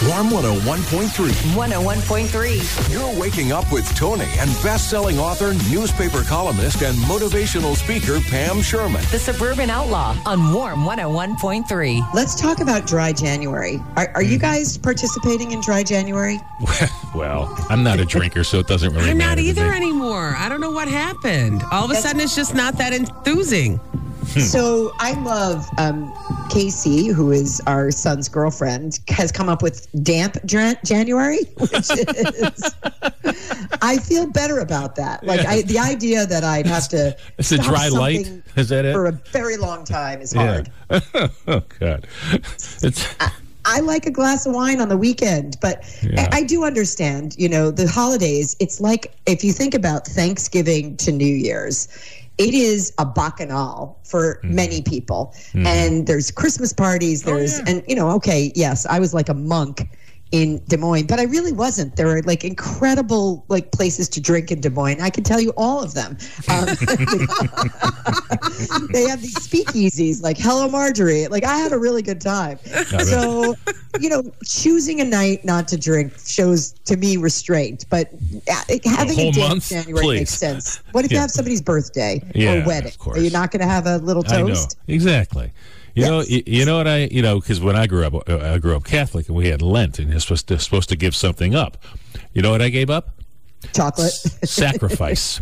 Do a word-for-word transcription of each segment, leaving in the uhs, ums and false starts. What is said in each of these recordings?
Warm one oh one point three. one oh one point three. You're waking up with Tony and best-selling author, newspaper columnist, and motivational speaker Pam Sherman. The Suburban Outlaw on Warm one oh one point three. Let's talk about dry January. Are, are you guys participating in dry January? Well, I'm not a drinker, so it doesn't really I'm matter. not to either me. anymore. I don't know what happened. All of a That's- sudden, it's just not that enthusing. So I love um, Casey, who is our son's girlfriend, has come up with damp Jan- January, which is I feel better about that. Like I, the idea that I'd have to It's a stop dry light? something Is that it? for a very long time is Yeah. hard. Oh, God. It's... I like a glass of wine on the weekend, but Yeah. I, I do understand, you know, the holidays, it's like if you think about Thanksgiving to New Year's, it is a bacchanal for Mm. many people. And there's Christmas parties, there's, yeah. and, you know, okay, yes, I was like a monk in Des Moines, but I really wasn't. There are like incredible like places to drink in Des Moines. I can tell you all of them. Um, they have these speakeasies like Hello Marjorie. Like I had a really good time. So, you know, choosing a night not to drink shows to me restraint, but uh, having whole a day in month? January Please. makes sense. What if you Yeah. have somebody's birthday Yeah, or wedding? of course. Are you not going to have a little I know. toast? Exactly. You Yes. know, you, you know what I, you know, because when I grew up, uh, I grew up Catholic, and we had Lent, and you're supposed to, supposed to give something up. You know what I gave up? Chocolate. Sacrifice.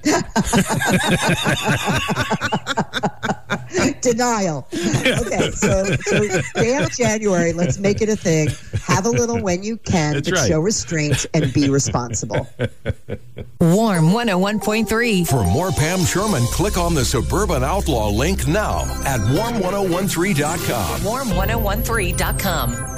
Denial. Okay, so, so damn January, let's make it a thing. Have a little when you can, That's but right. show restraint and be responsible. Warm one oh one point three. For more Pam Sherman, click on the Suburban Outlaw link now at warm ten thirteen dot com. warm ten thirteen dot com.